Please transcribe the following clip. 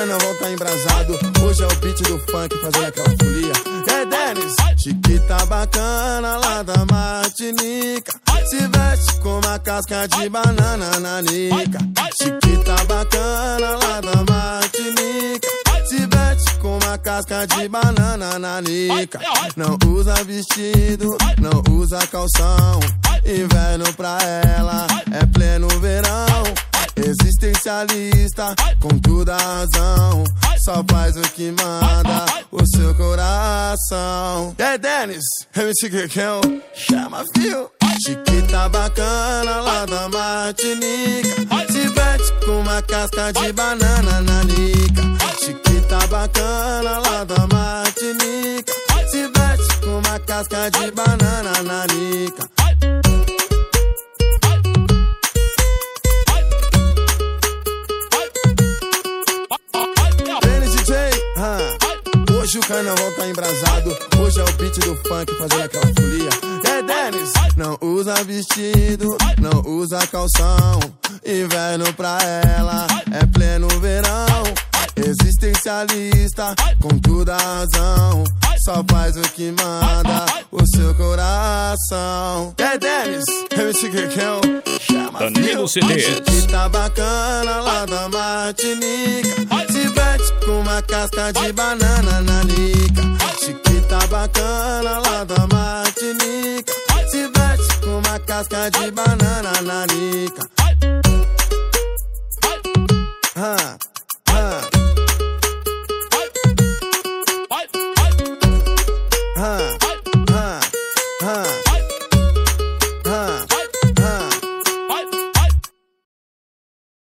carnaval tá embrasado. Hoje é o beat do funk fazendo aquela folia. É Dennis, chiquita bacana lá da Martinica. Se veste com uma casca de banana na nica. Chiquita bacana lá da Martinica. Se veste com uma casca de banana na nica. Não usa vestido, não usa calção. Inverno pra ela é pleno verão. Existencialista, com toda a razão. Só faz o que manda o seu coração. É Dennis, MC Kekel, chama fio. Chiquita bacana lá da Martinica. Se veste com uma casca de banana na nica. Chiquita bacana lá da Martinica. Se veste com uma casca de banana na nica. Hoje o carnaval tá embrasado. Hoje é o beat do funk fazendo aquela folia. É Dennis, não usa vestido, não usa calção. Inverno pra ela é pleno verão. Existencialista, com toda a razão. Só faz o que manda o seu coração. É Dennis, MC Kekel, chama Danilo CDs. Chiquita bacana lá da Martinica. Se veste com uma casca de banana na nica. Chiquita bacana lá da Martinica. Se veste com uma casca de banana na nica.